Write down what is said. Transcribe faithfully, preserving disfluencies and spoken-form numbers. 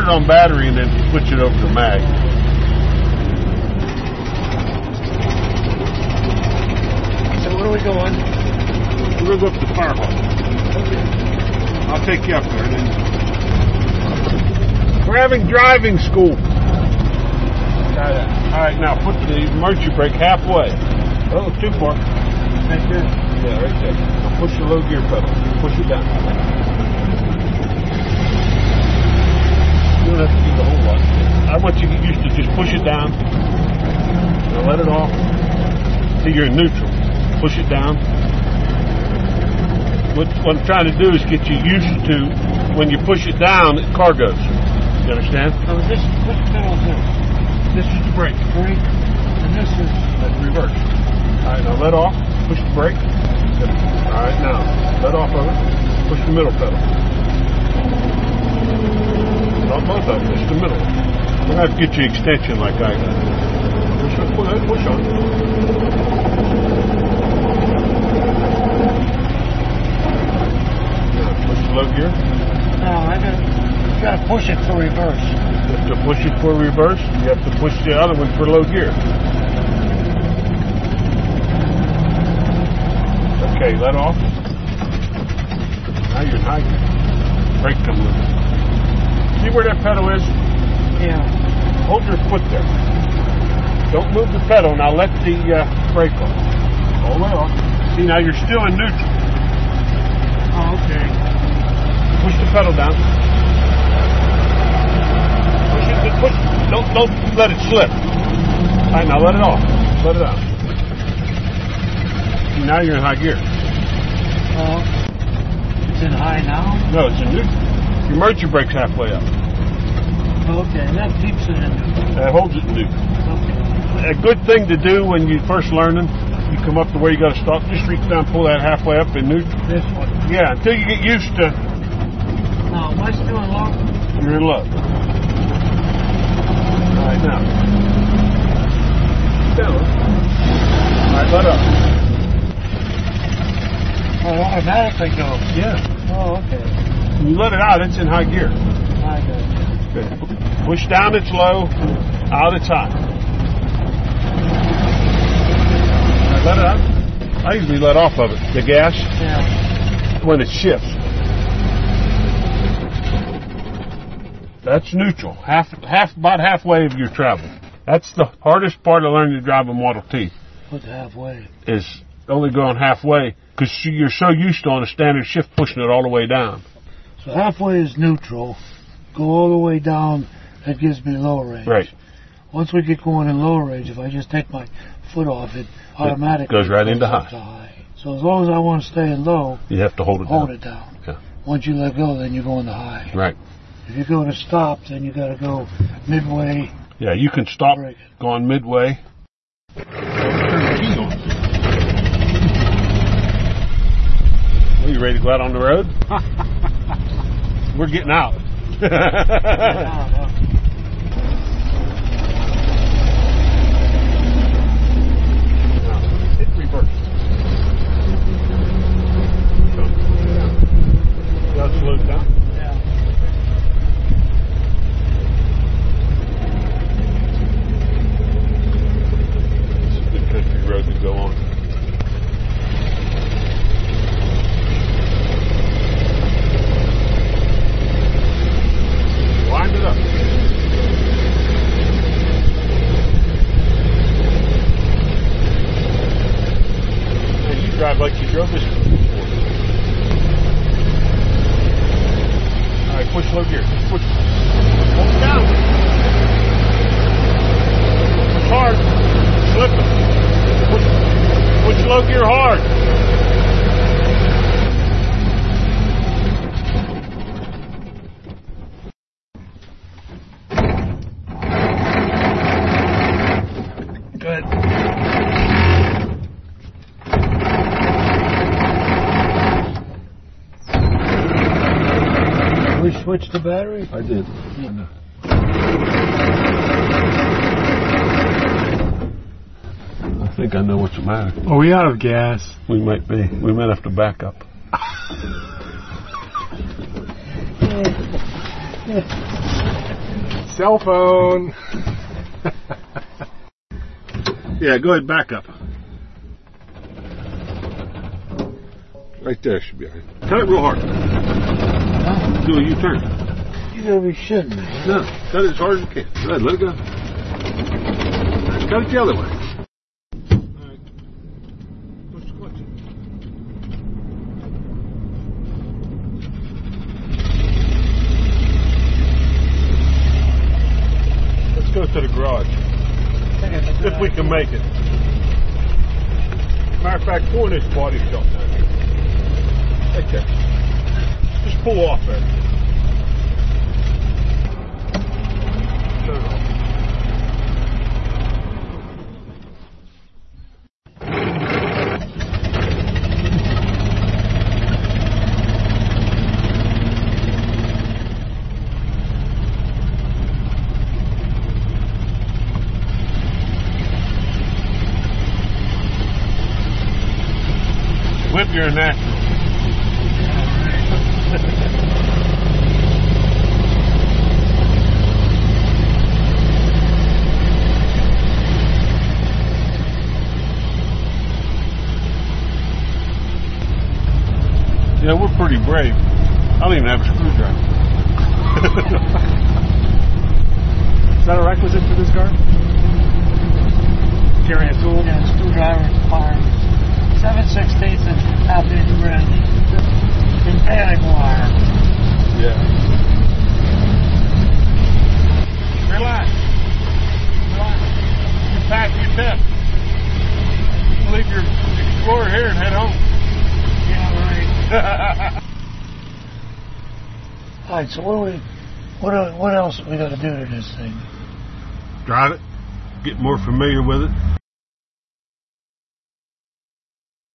on battery and then switch it over to mag. So where are we going? We're going to go up to the fire hall. Okay. I'll take you up there. And then we're having driving school. All right, now put the emergency brake halfway. Oh, too far. Right there. Yeah, right there. Now push the low gear pedal. Push it down. You don't have to do the whole lot. I want you to get used to just push it down. Now let it off. See, you're in neutral. Push it down. What, what I'm trying to do is get you used to when you push it down, the car goes. You understand? So this, which pedal is this? This is the brake. Brake. And this is That's reverse. All right, now let off. Push the brake. All right, now let off of it. Push the middle pedal. Not both of them. Just the middle. We're going to have to get you extension like I got. Push on. Push, push on. Now push the low gear. no, I got you got to push it for reverse. You have to push it for reverse. You have to push the other one for low gear. Okay, let off. Now you're in high gear. Brake comes in. See where that pedal is? Yeah. Hold your foot there. Don't move the pedal. Now let the uh, brake off. Hold it off. See, now you're still in neutral. Oh, okay. Push the pedal down. Push it. Push. Don't don't let it slip. All right, now let it off. Let it out. See, now you're in high gear. Oh, it's in high now. No, it's in neutral. Your emergency brake's halfway up. Okay, that keeps it in. That holds it in neutral. Okay. A good thing to do when you're first learning, you come up to where you got to stop, just reach down, pull that halfway up in neutral. This one. Yeah, until you get used to. No, am I still in low? You're in low. All right, now. Down. All right, let up. Oh, it automatically goes. Yeah. Oh, okay. When you let it out, it's in high gear. I got it. Good. Push down, it's low. Out, it's high. All right, let it out. I usually let off of it, the gas, Yeah. when it shifts. That's neutral. Half, half, about halfway of your travel. That's the hardest part of learning to drive a Model T. What's halfway? Is only going halfway because you're so used to on a standard shift pushing it all the way down. So halfway is neutral. Go all the way down, that gives me low range. Right. Once we get going in low range, if I just take my foot off, it automatically goes right into up high. to high. So as long as I want to stay in low, You have to hold it hold down. it down. Yeah. Once you let go, then you go into high. Right. If you go to stop, then you got to go midway. Yeah, you can stop Break it. going midway. Turn the keys on. Well, you ready to go out on the road? We're getting out. Hit reverse. Got to slow it down. Yeah. It's a good country road to go on. Wind it up. Now you drive like you drove this before. All right, push low gear. Push. Hold it down. Push hard. Slip it. Push, push low gear hard. Good. We switched the battery? I did. I think I know what's the matter. Are we out of gas? We might be. We might have to back up. Cell phone. Yeah, go ahead, back up. Right there should be all right. Cut it real hard. Do a U-turn. You gotta be shitting me. No, cut it as hard as you can. Go ahead, let it go. Cut it the other way. Alright. Push the clutch in. Let's go to the garage. If we can make it. Matter of fact, pull this body shop down here. Right there. Just pull off there. Shut it off. Whip, you're a natural. Yeah, we're pretty brave. I don't even have a screwdriver. Is that a requisite for this car? Carry a tool? Yeah, screwdriver, pliers, seven sixteenths and half inch wrench, synthetic wire. Yeah. Relax. Relax. You pass your test. You leave your Explorer here and head home. Yeah, right. All right, so what do we, what, what else we got to do to this thing? Drive it. Get more familiar with it.